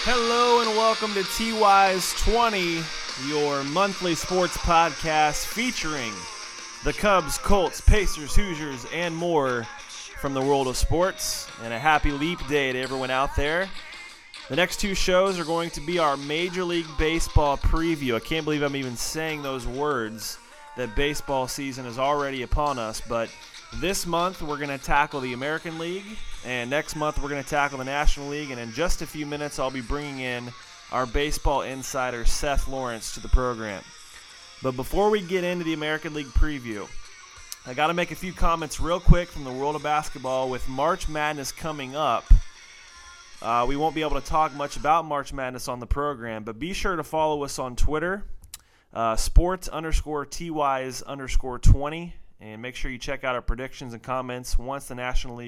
Hello and welcome to TY's 20, your monthly sports podcast featuring the Cubs, Colts, Pacers, Hoosiers, and more from the world of sports. And a happy leap day to everyone out there. The next two shows are going to be our Major League Baseball preview. I can't believe I'm even saying those words, that baseball season is already upon us. But this month we're going to tackle the American League, and next month we're going to tackle the National League. And in just a few minutes I'll be bringing in our baseball insider Seth Lawrence to the program. But before we get into the American League preview, I got to make a few comments real quick from the world of basketball. With March Madness coming up, we won't be able to talk much about March Madness on the program, but be sure to follow us on Twitter, sports_TYs_20, and make sure you check out our predictions and comments once the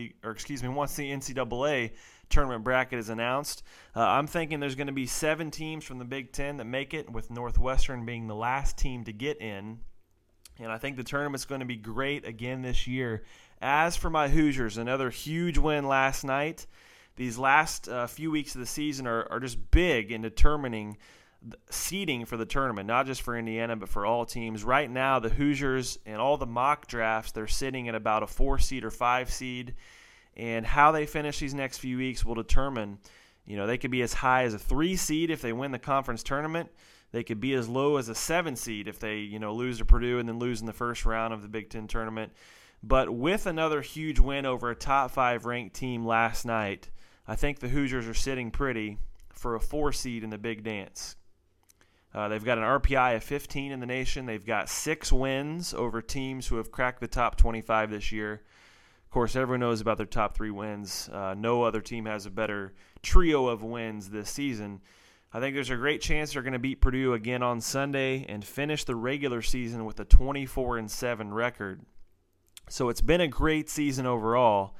once the NCAA tournament bracket is announced. I'm thinking there's going to be 7 teams from the Big Ten that make it, with Northwestern being the last team to get in. And I think the tournament's going to be great again this year. As for my Hoosiers, another huge win last night. These last few weeks of the season are just big in determining seeding for the tournament, not just for Indiana, but for all teams. Right now, the Hoosiers and all the mock drafts, they're sitting at about a 4 seed or 5 seed. And how they finish these next few weeks will determine, they could be as high as a 3 seed if they win the conference tournament. They could be as low as a 7 seed if they, lose to Purdue and then lose in the first round of the Big Ten tournament. But with another huge win over a top 5 ranked team last night, I think the Hoosiers are sitting pretty for a 4 seed in the Big Dance. They've got an RPI of 15 in the nation. They've got 6 wins over teams who have cracked the top 25 this year. Of course, everyone knows about their top 3 wins. No other team has a better trio of wins this season. I think there's a great chance they're going to beat Purdue again on Sunday and finish the regular season with a 24-7 record. So it's been a great season overall.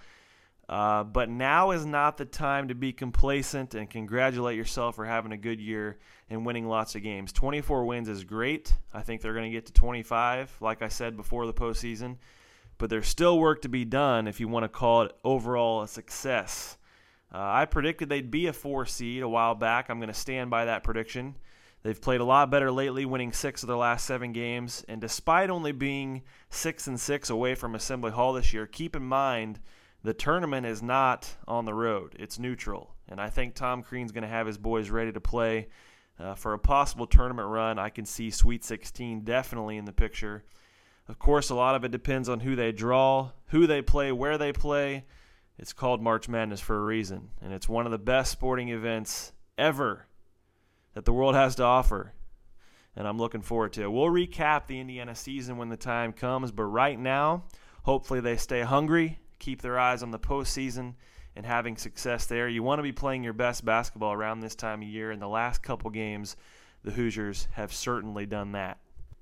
But now is not the time to be complacent and congratulate yourself for having a good year and winning lots of games. 24 wins is great. I think they're going to get to 25, like I said before the postseason. But there's still work to be done if you want to call it overall a success. I predicted they'd be a 4 seed a while back. I'm going to stand by that prediction. They've played a lot better lately, winning 6 of their last 7 games. And despite only being 6-6 away from Assembly Hall this year, keep in mind the tournament is not on the road. It's neutral. And I think Tom Crean's going to have his boys ready to play for a possible tournament run. I can see Sweet 16 definitely in the picture. Of course, a lot of it depends on who they draw, who they play, where they play. It's called March Madness for a reason, and it's one of the best sporting events ever that the world has to offer, and I'm looking forward to it. We'll recap the Indiana season when the time comes, but right now, hopefully they stay hungry, keep their eyes on the postseason, and having success there. You want to be playing your best basketball around this time of year, and the last couple games, the Hoosiers have certainly done that.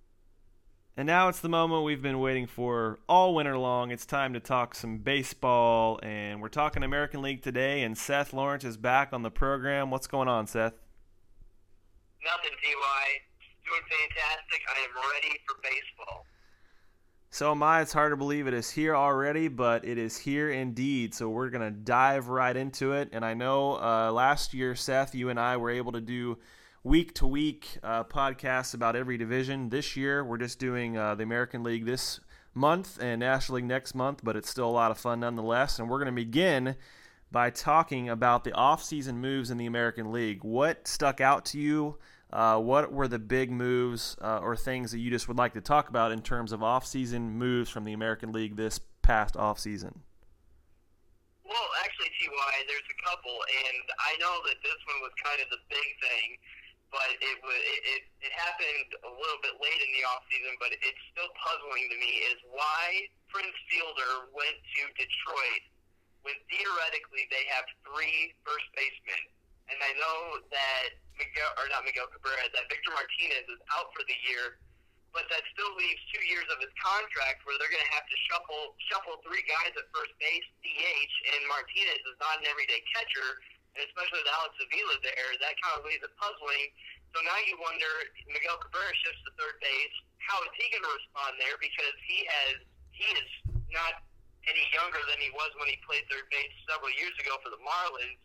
And now it's the moment we've been waiting for all winter long. It's time to talk some baseball, and we're talking American League today, and Seth Lawrence is back on the program. What's going on, Seth? Nothing, T.Y. Doing fantastic. I am ready for baseball. So am I. It's hard to believe it is here already, but it is here indeed. So we're going to dive right into it. And I know last year, Seth, you and I were able to do week-to-week podcasts about every division. This year, we're just doing the American League this month and National League next month, but it's still a lot of fun nonetheless. And we're going to begin by talking about the off-season moves in the American League. What stuck out to you? What were the big moves or things that you just would like to talk about in terms of off-season moves from the American League this past off-season? Well, actually, T.Y., there's a couple, and I know that this one was kind of the big thing, but it happened a little bit late in the offseason, but it's still puzzling to me, is why Prince Fielder went to Detroit when theoretically they have 3 first basemen. And I know that that Victor Martinez is out for the year, but that still leaves 2 years of his contract where they're going to have to shuffle 3 guys at first base, DH, and Martinez is not an everyday catcher, and especially with Alex Avila there, that kind of leaves it puzzling. So now you wonder, Miguel Cabrera shifts to third base. How is he going to respond there? Because he is not any younger than he was when he played third base several years ago for the Marlins.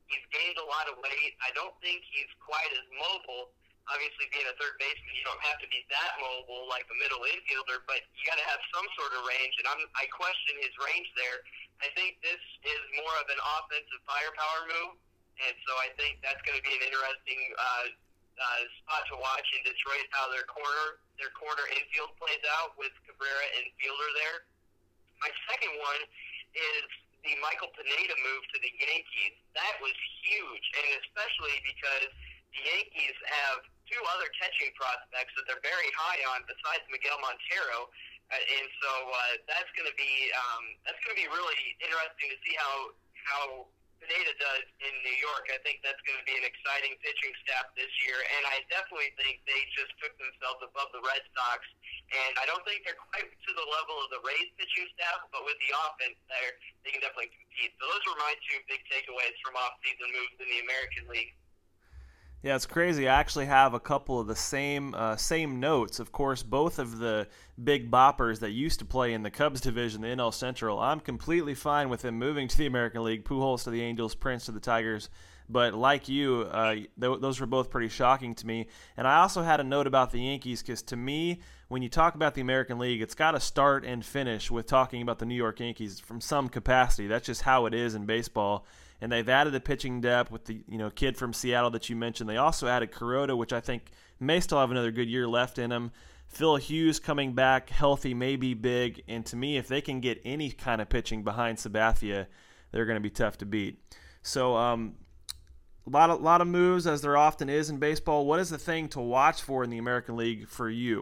He's gained a lot of weight. I don't think he's quite as mobile. Obviously, being a third baseman, you don't have to be that mobile like a middle infielder, but you got to have some sort of range, and I question his range there. I think this is more of an offensive firepower move, and so I think that's going to be an interesting spot to watch in Detroit, how their corner infield plays out with Cabrera and Fielder there. My second one is the Michael Pineda move to the Yankees. That was huge, and especially because the Yankees have two other catching prospects that they're very high on besides Miguel Montero, and so that's going to be really interesting to see how Pineda does in New York. I think that's going to be an exciting pitching staff this year, and I definitely think they just took themselves above the Red Sox. And I don't think they're quite to the level of the Rays pitching staff, but with the offense there, they can definitely compete. So those were my two big takeaways from off-season moves in the American League. Yeah, it's crazy. I actually have a couple of the same notes. Of course, both of the big boppers that used to play in the Cubs division, the NL Central, I'm completely fine with them moving to the American League. Pujols to the Angels, Prince to the Tigers. But like you, those were both pretty shocking to me. And I also had a note about the Yankees because to me, when you talk about the American League, it's got to start and finish with talking about the New York Yankees from some capacity. That's just how it is in baseball. And they've added a pitching depth with the kid from Seattle that you mentioned. They also added Kuroda, which I think may still have another good year left in him. Phil Hughes coming back healthy may be big. And to me, if they can get any kind of pitching behind Sabathia, they're going to be tough to beat. So a lot of moves, as there often is in baseball. What is the thing to watch for in the American League for you?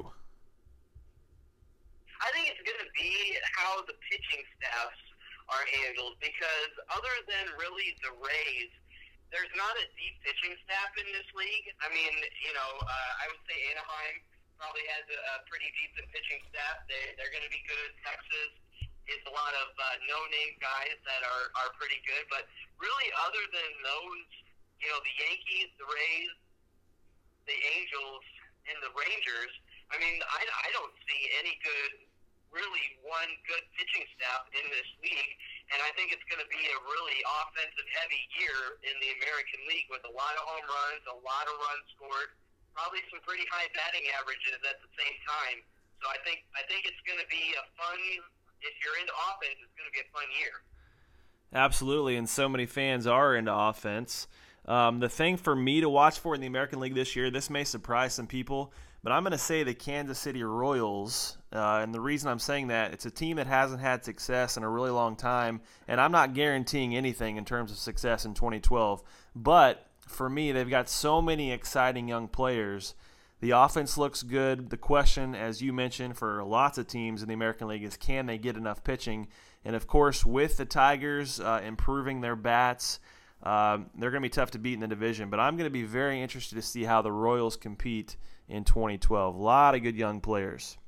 I think it's going to be how the pitching staffs are handled, because other than really the Rays, there's not a deep pitching staff in this league. I mean, I would say Anaheim probably has a pretty decent pitching staff. They're going to be good. Texas is a lot of no-name guys that are pretty good, but really other than those, the Yankees, the Rays, the Angels, and the Rangers, I mean, I don't see any really one good pitching staff in this league, and I think it's going to be a really offensive-heavy year in the American League with a lot of home runs, a lot of runs scored, probably some pretty high batting averages at the same time. So I think it's going to be a fun, if you're into offense, it's going to be a fun year. Absolutely, and so many fans are into offense. The thing for me to watch for in the American League this year, this may surprise some people, but I'm going to say the Kansas City Royals, and the reason I'm saying that, it's a team that hasn't had success in a really long time, and I'm not guaranteeing anything in terms of success in 2012, but for me, they've got so many exciting young players. The offense looks good. The question, as you mentioned, for lots of teams in the American League is can they get enough pitching? And, of course, with the Tigers improving their bats, they're going to be tough to beat in the division. But I'm going to be very interested to see how the Royals compete in 2012. A lot of good young players.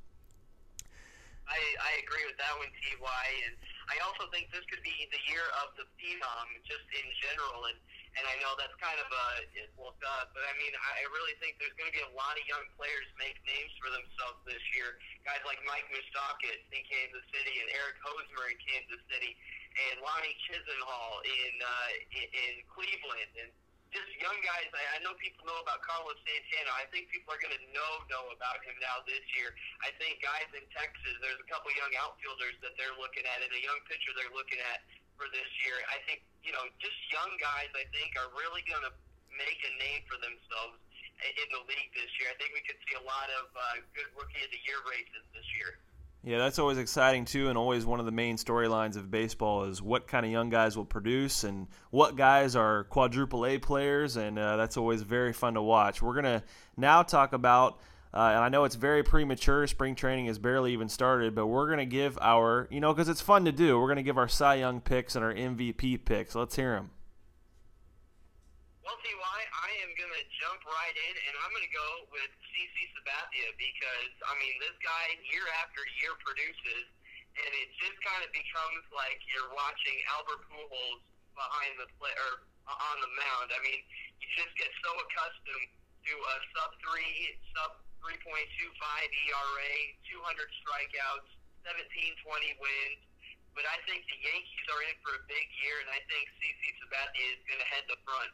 I agree with that one, T.Y. And I also think this could be the year of the phenom just in general. And I know that's kind of but I mean, I really think there's going to be a lot of young players make names for themselves this year. Guys like Mike Moustakas in Kansas City and Eric Hosmer in Kansas City and Lonnie Chisenhall in Cleveland, and just young guys. I know people know about Carlos Santana. I think people are going to know about him now this year. I think guys in Texas, there's a couple young outfielders that they're looking at and a young pitcher they're looking at for this year. I think, just young guys, I think, are really going to make a name for themselves in the league this year. I think we could see a lot of good Rookie of the Year races this year. Yeah, that's always exciting, too, and always one of the main storylines of baseball is what kind of young guys will produce and what guys are quadruple A players, and that's always very fun to watch. We're going to now talk about, and I know it's very premature, spring training has barely even started, but we're going to give our, because it's fun to do, we're going to give our Cy Young picks and our MVP picks. Let's hear them. Well, T.Y., I am going to jump right in, and I'm going to go with CC Sabathia because, I mean, this guy year after year produces, and it just kind of becomes like you're watching Albert Pujols behind the play or on the mound. I mean, you just get so accustomed to a sub 3.25 ERA, 200 strikeouts, 17-20 wins. but I think the Yankees are in for a big year, and I think CC Sabathia is going to head the front.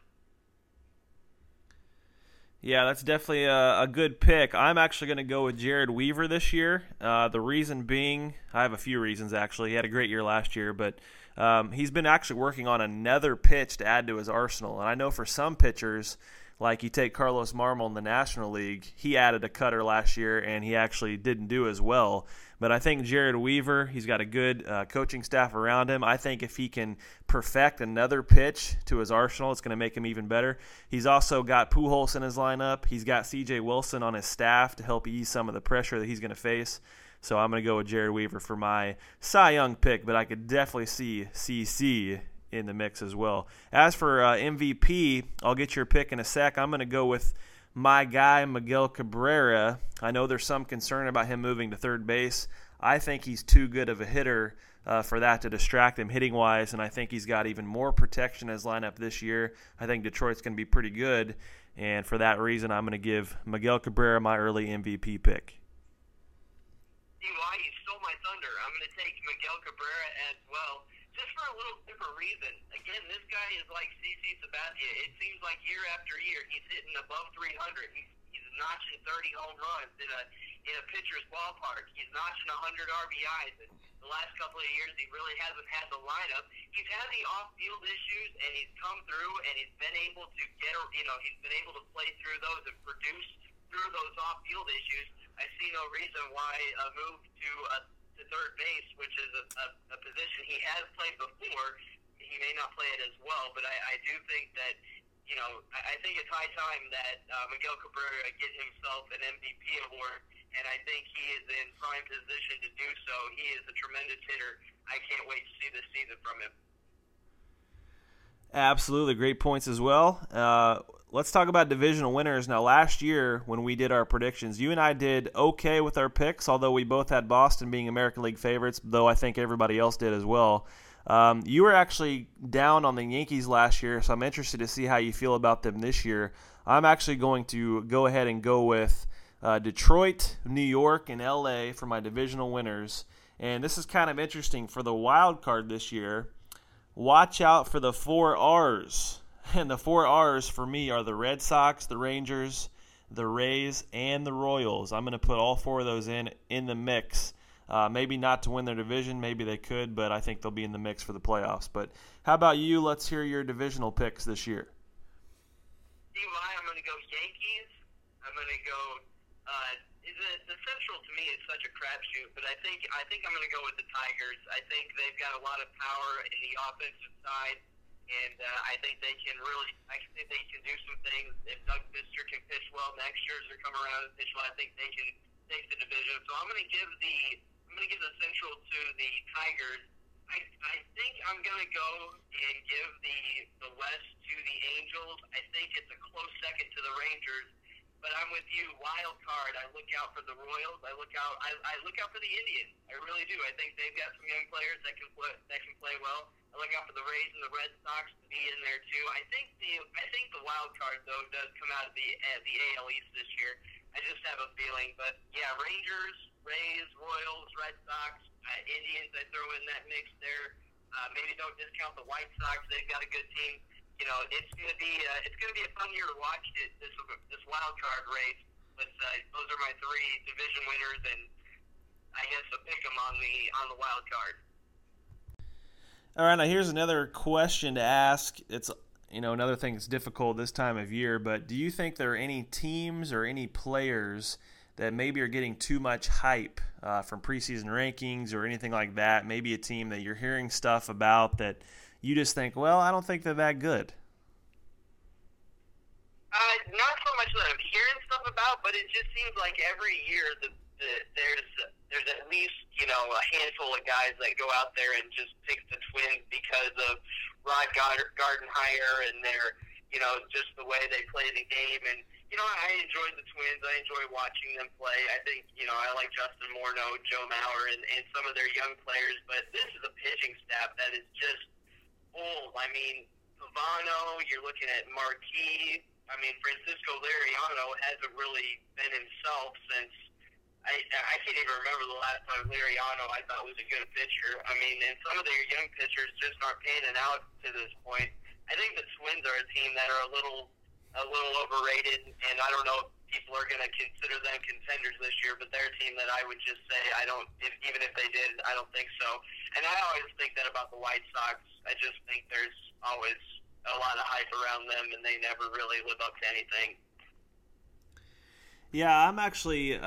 Yeah, that's definitely a good pick. I'm actually going to go with Jared Weaver this year. The reason being, I have a few reasons actually. He had a great year last year, but he's been actually working on another pitch to add to his arsenal. And I know for some pitchers, like you take Carlos Marmol in the National League, he added a cutter last year, and he actually didn't do as well. But I think Jared Weaver, he's got a good coaching staff around him. I think if he can perfect another pitch to his arsenal, it's going to make him even better. He's also got Pujols in his lineup. He's got C.J. Wilson on his staff to help ease some of the pressure that he's going to face. So I'm going to go with Jared Weaver for my Cy Young pick, but I could definitely see CC in the mix as well. As for MVP, I'll get your pick in a sec. I'm going to go with my guy, Miguel Cabrera. I know there's some concern about him moving to third base. I think he's too good of a hitter for that to distract him hitting-wise, and I think he's got even more protection in his lineup this year. I think Detroit's going to be pretty good, and for that reason, I'm going to give Miguel Cabrera my early MVP pick. See why you stole my thunder. I'm going to take Miguel Cabrera as well, just for a little different reason. Again, this guy is like CC Sabathia. It seems like year after year he's hitting above 300. He's notching 30 home runs in a pitcher's ballpark. He's notching 100 RBIs. And the last couple of years he really hasn't had the lineup. He's had the off-field issues, and he's come through, and he's been able to he's been able to play through those and produce through those off-field issues. I see no reason why a move to third base, which is a position he has played before. He may not play it as well, but I do think that, I think it's high time that Miguel Cabrera get himself an MVP award, and I think he is in prime position to do so. He is a tremendous hitter. I can't wait to see this season from him. Absolutely. Great points as well. Let's talk about divisional winners. Now, last year when we did our predictions, you and I did okay with our picks, although we both had Boston being American League favorites, though I think everybody else did as well. You were actually down on the Yankees last year, so I'm interested to see how you feel about them this year. I'm actually going to go ahead and go with Detroit, New York, and L.A. for my divisional winners. And this is kind of interesting for the wild card this year. Watch out for the 4 R's. And the 4 R's for me are the Red Sox, the Rangers, the Rays, and the Royals. I'm going to put all 4 of those in the mix. Maybe not to win their division. Maybe they could, but I think they'll be in the mix for the playoffs. But how about you? Let's hear your divisional picks this year. Eli, I'm going to go Yankees. I'm going to go the Central to me is such a crapshoot, but I think I'm going to go with the Tigers. I think they've got a lot of power in the offensive side. And I think they can do some things. If Doug Fister can pitch well, next year's going to come around and pitch well. I think they can take the division. So I'm going to give the Central to the Tigers. I think I'm going to go and give the West to the Angels. I think it's a close second to the Rangers. But I'm with you, wild card. I look out for the Royals. I look out for the Indians. I really do. I think they've got some young players that can play well. I look out for the Rays and the Red Sox to be in there too. I think the wild card though does come out of the AL East this year. I just have a feeling. But yeah, Rangers, Rays, Royals, Red Sox, Indians. I throw in that mix there. Maybe don't discount the White Sox. They've got a good team. It's gonna be a fun year to watch this wild card race. But those are my 3 division winners, and I guess to pick them on the wild card. All right, now here's another question to ask. It's another thing that's difficult this time of year. But do you think there are any teams or any players that maybe are getting too much hype from preseason rankings or anything like that? Maybe a team that you're hearing stuff about that you just think, well, I don't think they're that good. Not so much that I'm hearing stuff about, but it just seems like every year there's at least a handful of guys that go out there and just pick the Twins because of Rod Gardenhire and their just the way they play the game. And I enjoy the Twins. I enjoy watching them play. I think I like Justin Morneau, Joe Mauer, and some of their young players. But this is a pitching staff that is just old. I mean, Pavano, you're looking at Marquis. I mean, Francisco Liriano hasn't really been himself since, I can't even remember the last time Liriano I thought was a good pitcher. I mean, and some of their young pitchers just aren't panning out to this point. I think the Twins are a team that are a little overrated, and I don't know if people are going to consider them contenders this year, but they're a team that I would just say even if they did, I don't think so. And I always think that about the White Sox. I just think there's always a lot of hype around them, and they never really live up to anything. Yeah, I'm actually.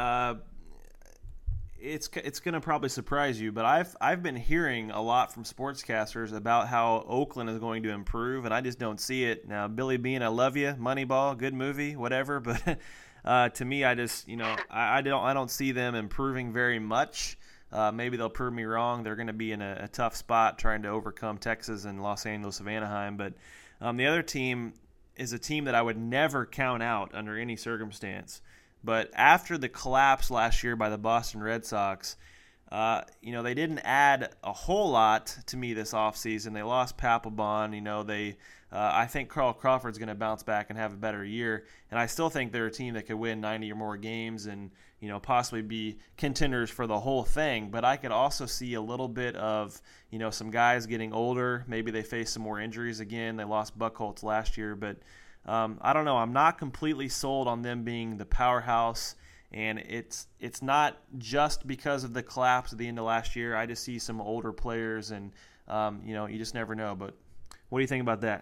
It's going to probably surprise you, but I've been hearing a lot from sportscasters about how Oakland is going to improve, and I just don't see it. Now, Billy Beane, I love you, Moneyball, good movie, whatever, but to me, I just I don't see them improving very much. Maybe they'll prove me wrong. They're going to be in a tough spot trying to overcome Texas and Los Angeles of Anaheim, but the other team is a team that I would never count out under any circumstance. But after the collapse last year by the Boston Red Sox, they didn't add a whole lot to me this offseason. They lost Papelbon. I think Carl Crawford's going to bounce back and have a better year. And I still think they're a team that could win 90 or more games and, possibly be contenders for the whole thing. But I could also see a little bit of, some guys getting older. Maybe they face some more injuries again. They lost Buchholz last year, but I don't know. I'm not completely sold on them being the powerhouse, and it's not just because of the collapse at the end of last year. I just see some older players, and you just never know. But what do you think about that?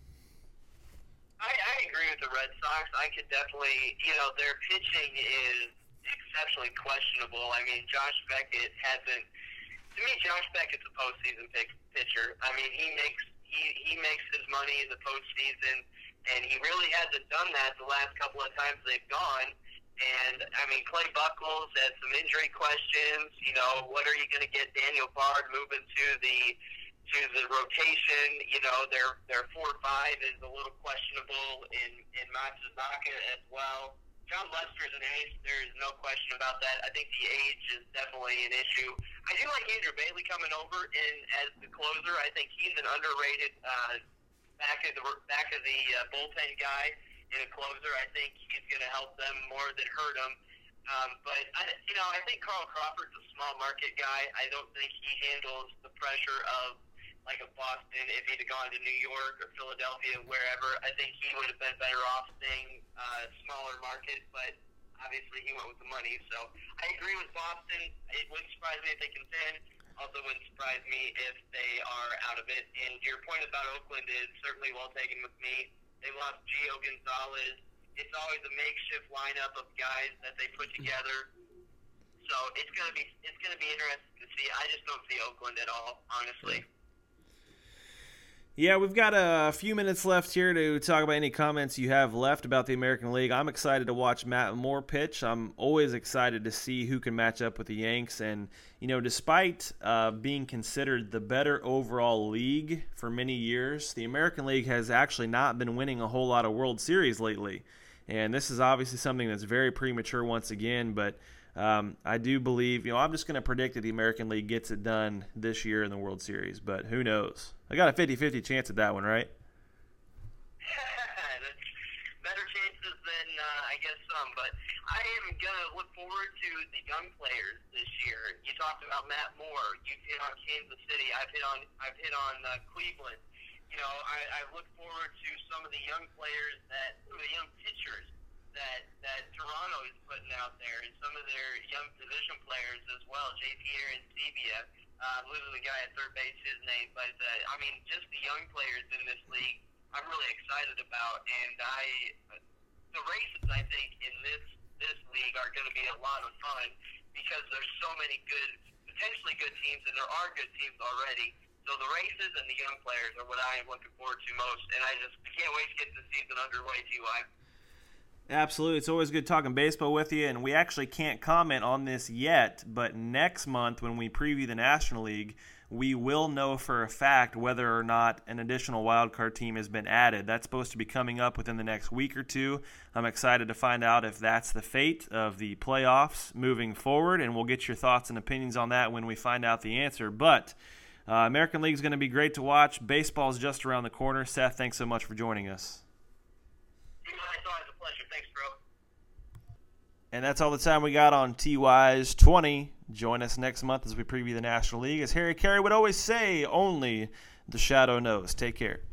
I agree with the Red Sox. I could definitely, their pitching is exceptionally questionable. I mean, Josh Beckett's a postseason pitcher. I mean, he makes his money in the postseason. And he really hasn't done that the last couple of times they've gone. And, I mean, Clay Buchholz has some injury questions. What are you going to get Daniel Bard moving to the rotation? Their 4-5 is a little questionable in Matsuzaka as well. John Lester's an ace. There's no question about that. I think the age is definitely an issue. I do like Andrew Bailey coming over as the closer. I think he's an underrated back of the bullpen guy in a closer. I think he's going to help them more than hurt them. But I think Carl Crawford's a small market guy. I don't think he handles the pressure of like a Boston if he'd gone to New York or Philadelphia, wherever. I think he would have been better off staying smaller market. But obviously he went with the money. So I agree with Boston. It wouldn't surprise me if they contend. Also wouldn't surprise me if they are out of it. And your point about Oakland is certainly well taken with me. They lost Gio Gonzalez. It's always a makeshift lineup of guys that they put together. So it's gonna be interesting to see. I just don't see Oakland at all, honestly. Yeah, we've got a few minutes left here to talk about any comments you have left about the American League. I'm excited to watch Matt Moore pitch. I'm always excited to see who can match up with the Yanks. And, despite being considered the better overall league for many years, the American League has actually not been winning a whole lot of World Series lately. And this is obviously something that's very premature once again, but I do believe, I'm just going to predict that the American League gets it done this year in the World Series, but who knows? I got a 50-50 chance at that one, right? Better chances than, I guess, some, but I am going to look forward to the young players this year. You talked about Matt Moore. You hit on Kansas City. I've hit on Cleveland. I look forward to some of the young players some of the young pitchers that Toronto is putting out there, and some of their young position players as well. JP Arancibia, losing the guy at third base, his name, but just the young players in this league, I'm really excited about. And the races I think in this league are going to be a lot of fun because there's so many potentially good teams, and there are good teams already. So the races and the young players are what I am looking forward to most, and I can't wait to get the season underway, T.Y. Absolutely. It's always good talking baseball with you, and we actually can't comment on this yet, but next month when we preview the National League, we will know for a fact whether or not an additional wildcard team has been added. That's supposed to be coming up within the next week or two. I'm excited to find out if that's the fate of the playoffs moving forward, and we'll get your thoughts and opinions on that when we find out the answer. But American League is going to be great to watch. Baseball is just around the corner. Seth, thanks so much for joining us. It's always a pleasure. Thanks, bro. And that's all the time we got on TY's 20. Join us next month as we preview the National League. As Harry Carey would always say, only the shadow knows. Take care.